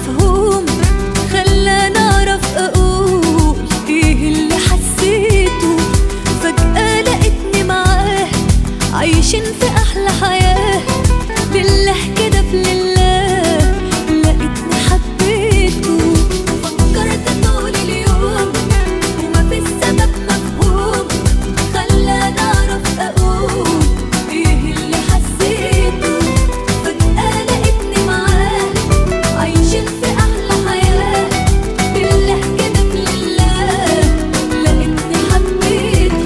مفهوم، خلاني اعرف اقول ايه اللي حسيته. فجأة لقيتني معاه عايشين في احلى حياة، لله كده في لله لقيتني حبيته. فكرت طول اليوم ومفيش سبب مفهوم، خلاني اعرف اقول ايه اللي حسيته. فجأة لقيتني معاه عايشين في احلى حياة، لله كده في لله لقيتني حبيته.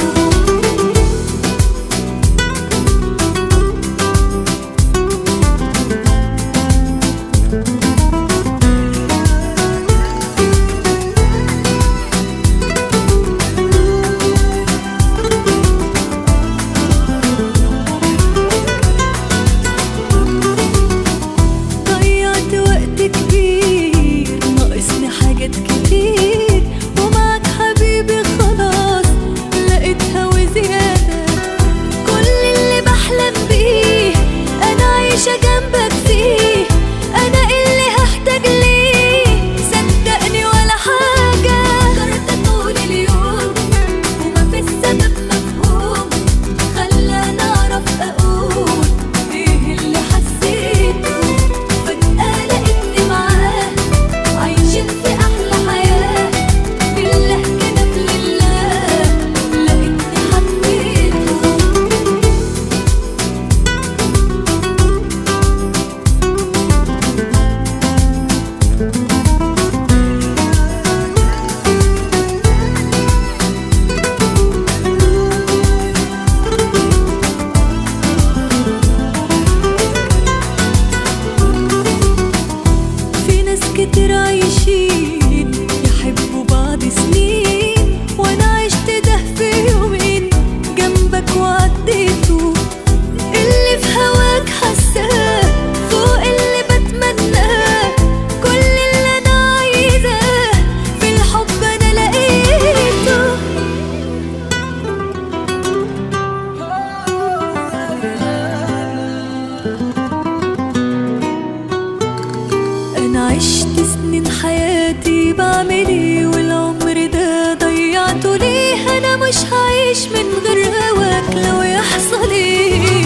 ضيعت وقت كبير، ناقصني حاجات كتير، ومعك حبيبي خلاص لقيتها وزيادة. كل اللي بحلم بيه أنا عايشة جنبك فيه، أنا اللي هحتاج ليه صدقني ولا حاجة. فكرت طول اليوم ومفيش سبب مفهوم، خلاني أعرف أقول إيه اللي حسيته. فجأة لقيتني معاه عايشين في أحلى حياة، لله كده في لله لقيتني حبيته. في ناس كتير عايشين يحبوا بعض سنين، وانا عشت ده في يومين جنبك وعديته. اللي في هواك حاساه فوق اللي بتمناه، كل اللي انا عايزاه في الحب انا لقيته. أنا عشت سنين حياتي بعمل ايه والعمر ده ضيعته ليه؟ أنا مش هعيش من غير هواك لو يحصل ايه.